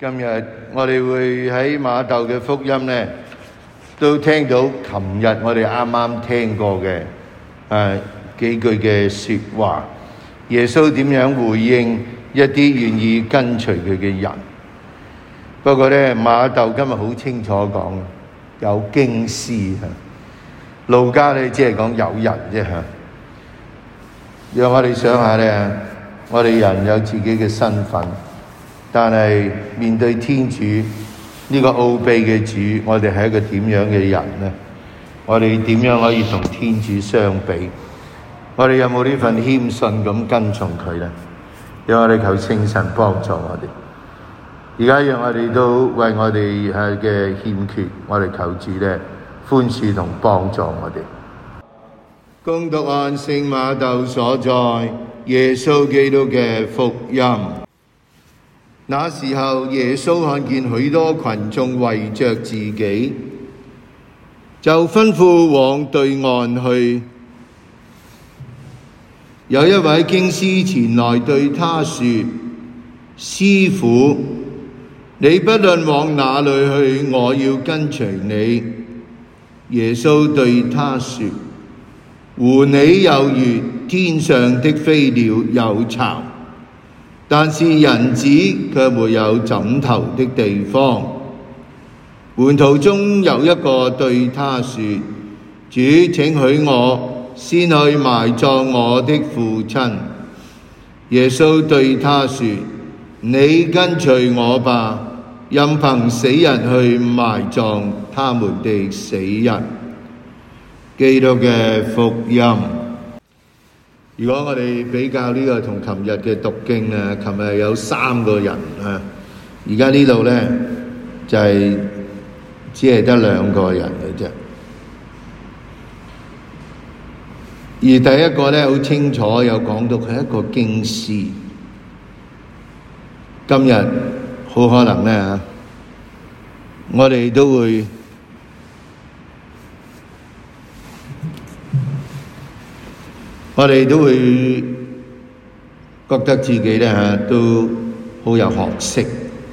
今日我哋會喺馬竇嘅福音呢，都聽到琴日我哋啱啱聽過嘅幾句嘅說話。耶穌點樣回應一啲願意跟隨佢嘅人？不過呢，馬竇今日好清楚講有經師，路加呢只係講有人啫吓。讓我哋想下呢，我哋人有自己嘅身份。但係面對天主呢個奧秘嘅主，我哋係一個點樣嘅人呢？我哋點樣可以同天主相比？我哋有冇呢份謙遜咁跟從佢呢？讓我哋求聖神幫助我哋。而家讓我哋都為我哋嘅欠缺，我哋求主呢寬恕同幫助我哋。恭讀按聖馬竇所載耶穌基督嘅福音。那時候，耶穌看見許多群眾圍着自己，就吩咐往對岸去。有一位經師前來對他說：師傅，你不論往哪裏去，我要跟隨你。耶穌對他說：狐狸有穴，天上的飛鳥有巢，但是人子卻沒有枕頭的地方。門徒中有一個對他說：主，請許我先去埋葬我的父親。耶穌對他說：你跟隨我吧，任憑死人去埋葬他們的死人。基督嘅福音。如果我哋比較呢個同琴日嘅讀經啊，琴日有3個人啊，而家呢度呢就只係得2個人嘅啫。而第一個呢好清楚有講到佢係一個經師。今日好可能呢，我哋都會覺得自己呢都好有學識，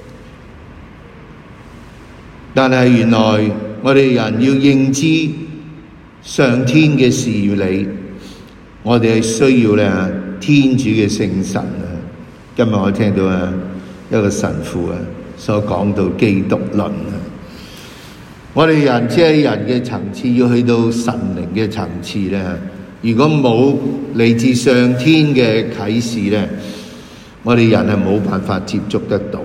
但係原來我哋人要認知上天嘅事理，我哋係需要呢天主嘅聖神啊。今日我聽到一個神父所講到基督論啊，我哋人只係人嘅層次，要去到神靈嘅層次呢，如果冇嚟自上天嘅啟示呢，我哋人係冇辦法接觸得到。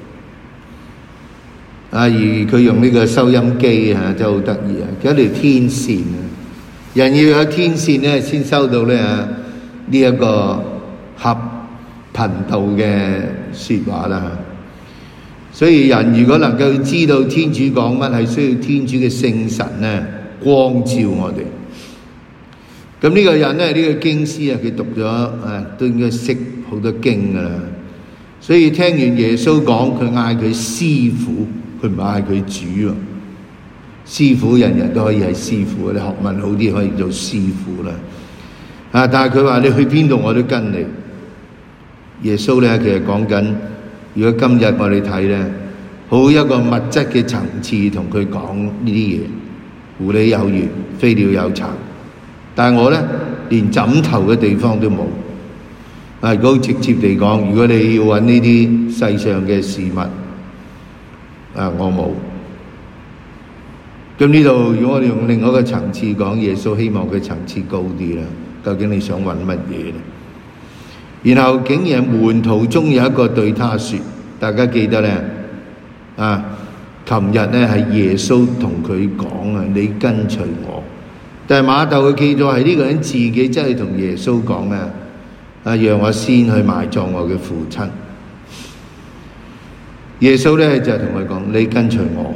而佢用呢個收音機真係好得意啊！佢一條天線啊，人要有天線呢先收到呢一個合頻道嘅說話啦。所以人如果能夠知道天主講乜，係需要天主嘅聖神呢光照我哋。咁呢個人呢，呢個經師佢讀咗都應該識好多經噶啦。所以聽完耶穌講，佢嗌佢師傅，佢唔係嗌佢主喎。師傅人人都可以係師傅，你學問好啲可以做師傅啦。但係佢話你去邊度我都跟你。耶穌呢，其實講緊，如果今日我哋睇呢，好一個物質嘅層次同佢講呢啲嘢。狐狸有穴，飛鳥有巢。但係我呢，連枕頭嘅地方都冇。如果直接地講，如果你要揾呢啲世上嘅事物，我冇。咁呢度如果我哋用另外一個層次講，耶穌希望佢層次高啲啦。究竟你想揾乜嘢呢？然後竟然門徒中有一個對他說，大家記得呢？琴日呢係耶穌同佢講啊，你跟隨我。但係馬竇嘅記載係呢個人自己真係同耶穌講讓我先去埋葬我嘅父親。耶穌呢就同佢講，你跟隨我。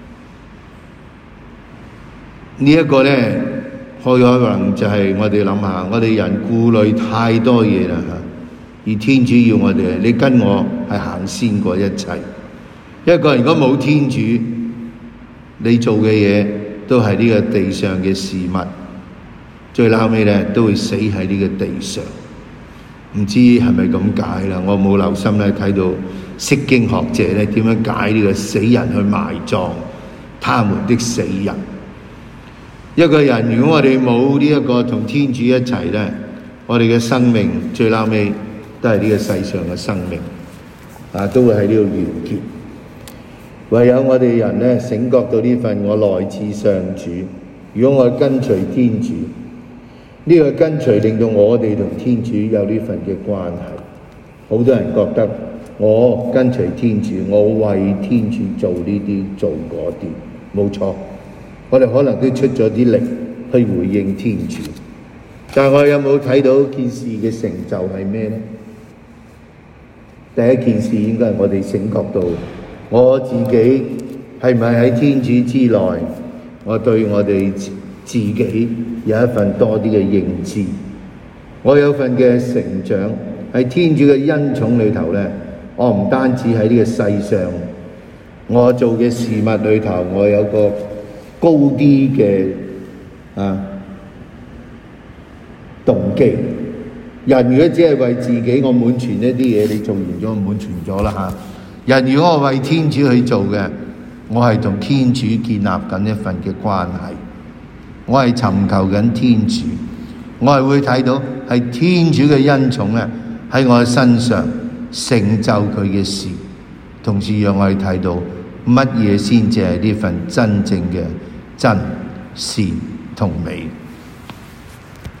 呢一個呢，可能就係我哋諗下，我哋人顧慮太多嘢啦，而天主要我哋，你跟我係行先過一切。一個人如果冇天主，你做嘅嘢都係呢個地上嘅事物，最後尾呢都會死喺呢個地上。唔知係咪咁解啦？我冇留心咧睇到釋經學者咧點樣解呢個死人去埋葬他們的死人。一個人如果我哋冇呢一個同天主一齊咧，我哋嘅生命最後尾都係呢個世上嘅生命都會喺呢度完結。唯有我哋人咧醒覺到呢份我來自上主，如果我跟隨天主，呢個跟隨令到我哋同天主有呢份嘅關係。好多人覺得我跟隨天主，我為天主做呢啲做嗰啲，冇錯，我哋可能都出咗啲力去回應天主，但係我有冇睇到件事嘅成就係咩呢？第一件事應該係我哋醒覺到我自己係咪喺天主之內，我對我哋自己有一份多啲嘅認知，我有份嘅成長喺天主嘅恩寵裏頭咧。我唔單止喺呢個世上，我做嘅事物裏頭，我有個高啲嘅動機。人如果只係為自己，我滿全一啲嘢，你做完咗，滿全咗啦嚇。人如果我為天主去做嘅，我係同天主建立緊一份嘅關係，我係尋求緊天主，我係會睇到係天主嘅恩寵咧喺我嘅身上成就佢嘅事，同時讓我哋睇到乜嘢先至係呢份真正嘅真善同美。